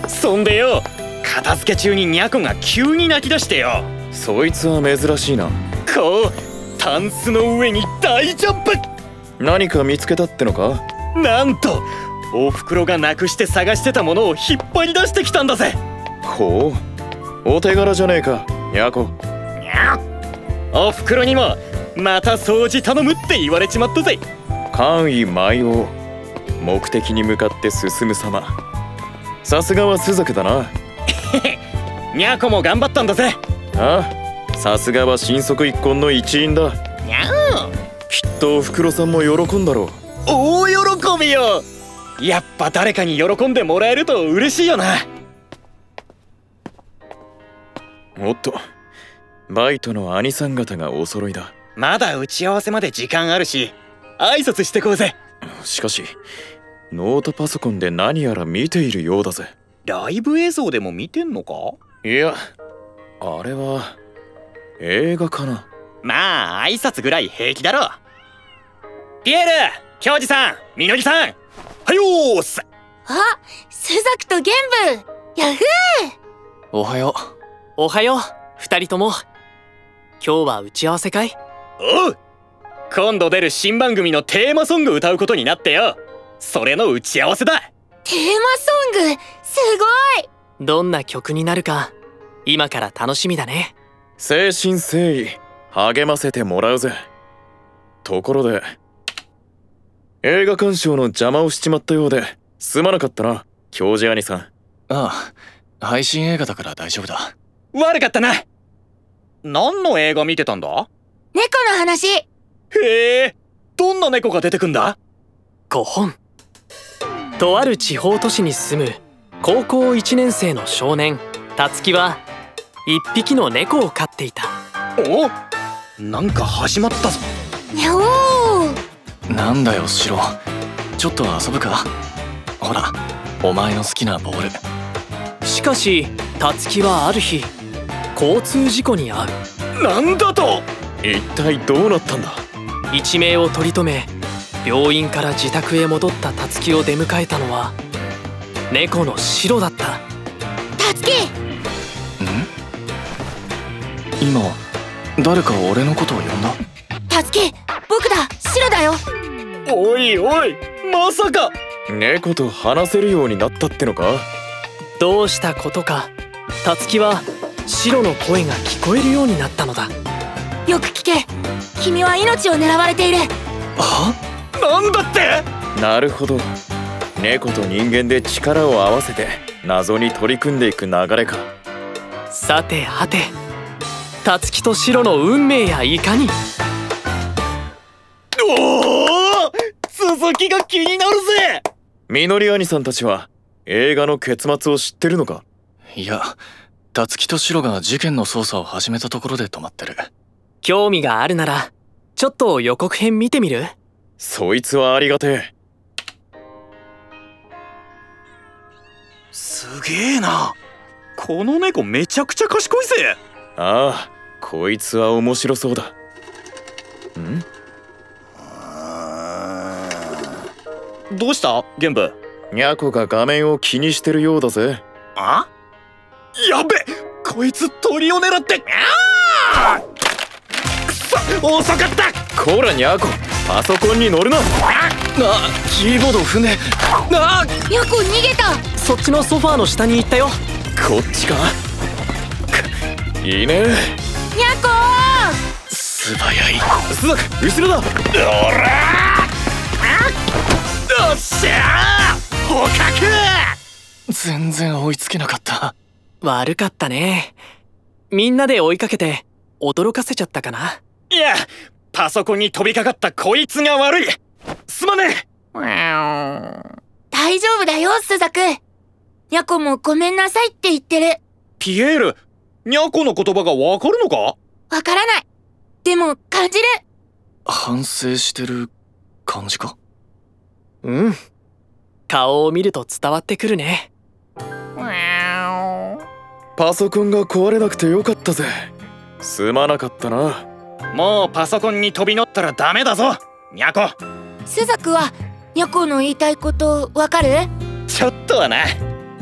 そんでよ、片付け中にニャコが急に泣き出してよ。 そいつは珍しいな。 こうタンスの上に大ジャンプ。 何か見つけたってのか？ なんとおふくろがなくして探してたものを引っ張り出してきたんだぜ。 ほう、お手柄じゃねえか、ニャコ。 おふくろにもまた掃除頼むって言われちまったぜ。 官位舞王、目的に向かって進む様。さすがはスザクだな。 ニャコも頑張ったんだぜ。 ああ、さすがは神足一根の一員だ。 にゃきっとおふくろさんも喜んだろう。 大喜びよ。やっぱ誰かに喜んでもらえると嬉しいよな。 おっと、バイトの兄さん方がお揃いだ。 まだ打ち合わせまで時間あるし、挨拶してこうぜ。 しかしノートパソコンで何やら見ているようだぜ。 ライブ映像でも見てんのか？ いや、あれは映画かな。 まあ挨拶ぐらい平気だろ。ピエール、京二さん、みのりさん、はよーす。 あ、スザクと玄武、ヤフー。 おはよう。おはよう、二人とも。今日は打ち合わせかい？ おう、今度出る新番組のテーマソング歌うことになってよ。それの打ち合わせだ。 テーマソング、すごい。 どんな曲になるか今から楽しみだね。 誠心誠意励ませてもらうぜ。ところで映画鑑賞の邪魔をしちまったようですまなかったな、教授兄さん。 ああ、配信映画だから大丈夫だ。 悪かったな。何の映画見てたんだ？ 猫の話。 へえ、どんな猫が出てくんだ 5本。とある地方都市に住む高校1年生の少年たつきは1匹の猫を飼っていた。 お、なんか始まったぞ。 にゃおー。 なんだよシロ、ちょっと遊ぶか。ほら、お前の好きなボール。 しかしたつきはある日交通事故に遭う。 なんだと？ 一体どうなったんだ？ 一命を取り留め病院から自宅へ戻ったたつきを出迎えたのは猫のシロだった。 たつき。 今誰か俺のことを呼んだ？ たつき、僕だ、シロだよ。 おいおい、まさか。 猫と話せるようになったってのか？ どうしたことかたつきはシロの声が聞こえるようになったのだ。 よく聞け、君は命を狙われている。 は？ なんだって？ なるほど、猫と人間で力を合わせて謎に取り組んでいく流れか。 さてはて、たつきとシロの運命やいかに。 おお、続きが気になるぜ。 みのり兄さんたちは映画の結末を知ってるのか？ いや、たつきとシロが事件の捜査を始めたところで止まってる。 興味があるならちょっと予告編見てみる？ そいつはありがてえ。 すげえな。この猫めちゃくちゃ賢いぜ。 ああ、こいつは面白そうだ。 どうした玄武？ ニャコが画面を気にしてるようだぜ。 あ？やべ、こいつ鳥を狙って。くそ、遅かった。 こらニャコ、パソコンに乗るな。 キーボード踏んで。 ニャコ逃げた。 そっちのソファーの下に行ったよ。 こっちか。いいね。 ニャコー。 素早い。 スザク、後ろだ。 おっしゃー、捕獲。 全然追いつけなかった。 悪かったね。みんなで追いかけて驚かせちゃったかな。 いや、パソコンに飛びかかったこいつが悪い。すまねえ。 大丈夫だよ、スザク。ニャコもごめんなさいって言ってる。 ピエール、ニャコの言葉がわかるのか？ わからない。でも感じる。 反省してる感じか？ うん、顔を見ると伝わってくるね。 パソコンが壊れなくてよかったぜ。すまなかったな。 もうパソコンに飛び乗ったらダメだぞ、ニャコ。 スザクはニャコの言いたいことわかる？ ちょっとはな。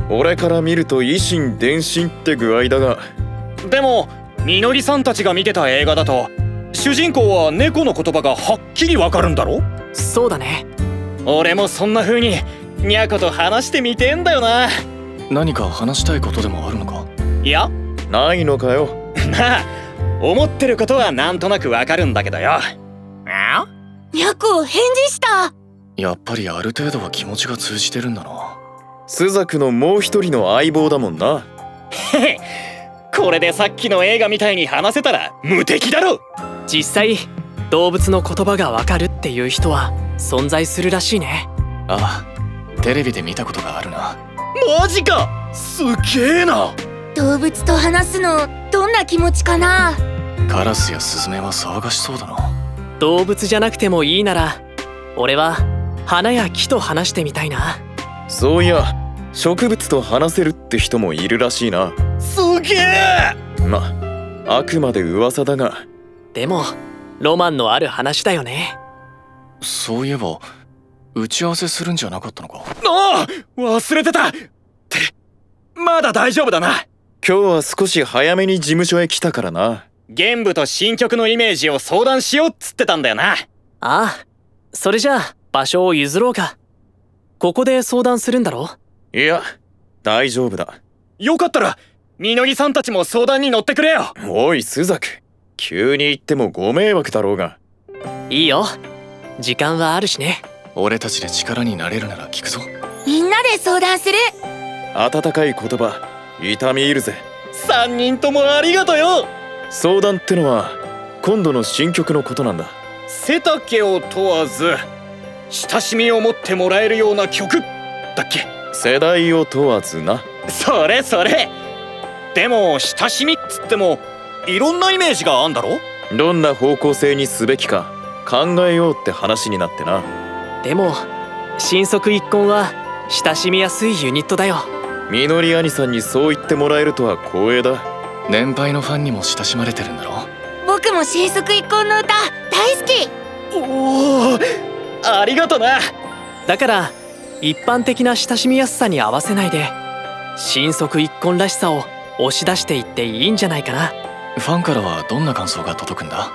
俺から見ると以心伝心って具合だが。 でもみのりさんたちが見てた映画だと主人公は猫の言葉がはっきりわかるんだろ。 そうだね。 俺もそんな風にニャコと話してみてんだよな。 何か話したいことでもあるのか？ いやないのかよ。 まあ思ってることはなんとなくわかるんだけどよ。 にゃこ返事した。 やっぱりある程度は気持ちが通じてるんだな。 スザクのもう一人の相棒だもんな。 へへ、これでさっきの映画みたいに話せたら無敵だろ。 実際動物の言葉がわかるっていう人は存在するらしいね。 ああ、テレビで見たことがあるな。 マジか、すげえな。 動物と話すのどんな気持ちかな。 カラスやスズメは騒がしそうだな。 動物じゃなくてもいいなら俺は花や木と話してみたいな。 そういや植物と話せるって人もいるらしいな。 すげえ。 まあくまで噂だが。 でもロマンのある話だよね。 そういえば打ち合わせするんじゃなかったのか？ ああ、忘れてた。ってまだ大丈夫だな。 今日は少し早めに事務所へ来たからな。 ゲン部と新曲のイメージを相談しようっつってたんだよな。 ああ、それじゃあ場所を譲ろうか。ここで相談するんだろ？ いや大丈夫だ。 よかったらみのりさんたちも相談に乗ってくれよ。 おいスザク、急に言ってもご迷惑だろうが。 いいよ、時間はあるしね。 俺たちで力になれるなら聞くぞ。 みんなで相談する。 温かい言葉痛み入るぜ。 3人ともありがとよ。 相談ってのは今度の新曲のことなんだ。 背丈を問わず親しみを持ってもらえるような曲だっけ？ 世代を問わずな。 それそれ。でも親しみっつってもいろんなイメージがあんだろ。 どんな方向性にすべきか考えようって話になってな。 でも新足一婚は親しみやすいユニットだよ。 みのり兄さんにそう言ってもらえるとは光栄だ。 年配のファンにも親しまれてるんだろ。 僕も新足一婚の歌大好き。 おお、ありがとな。 だから一般的な親しみやすさに合わせないで新足一婚らしさを押し出していっていいんじゃないかな。 ファンからはどんな感想が届くんだ？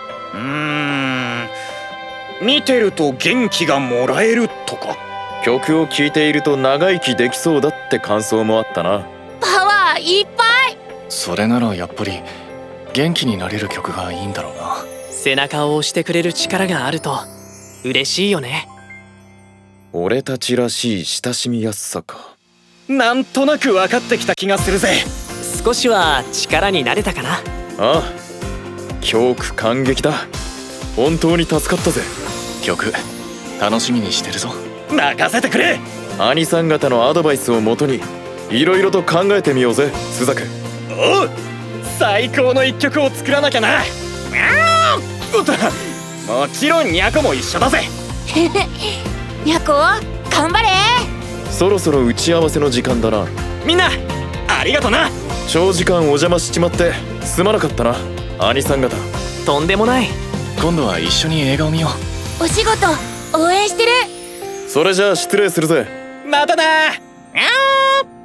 見てると元気がもらえるとか。 曲を聴いていると長生きできそうだって感想もあったな。 パワーいっぱい。 それならやっぱり元気になれる曲がいいんだろうな。 背中を押してくれる力があると嬉しいよね。 俺たちらしい親しみやすさか。 なんとなく分かってきた気がするぜ。 少しは力になれたかな。 ああ、教区感激だ。本当に助かったぜ。 曲楽しみにしてるぞ。 任せてくれ。 兄さん方のアドバイスをもとにいろいろと考えてみようぜスザク。 おう、最高の一曲を作らなきゃな。もちろんニャコも一緒だぜ。 にゃこ頑張れ。 そろそろ打ち合わせの時間だな。 みんなありがとな。 長時間お邪魔しちまってすまなかったな兄さん方。 とんでもない。 今度は一緒に映画を見よう。 お仕事応援してる。 それじゃあ失礼するぜ。 またな。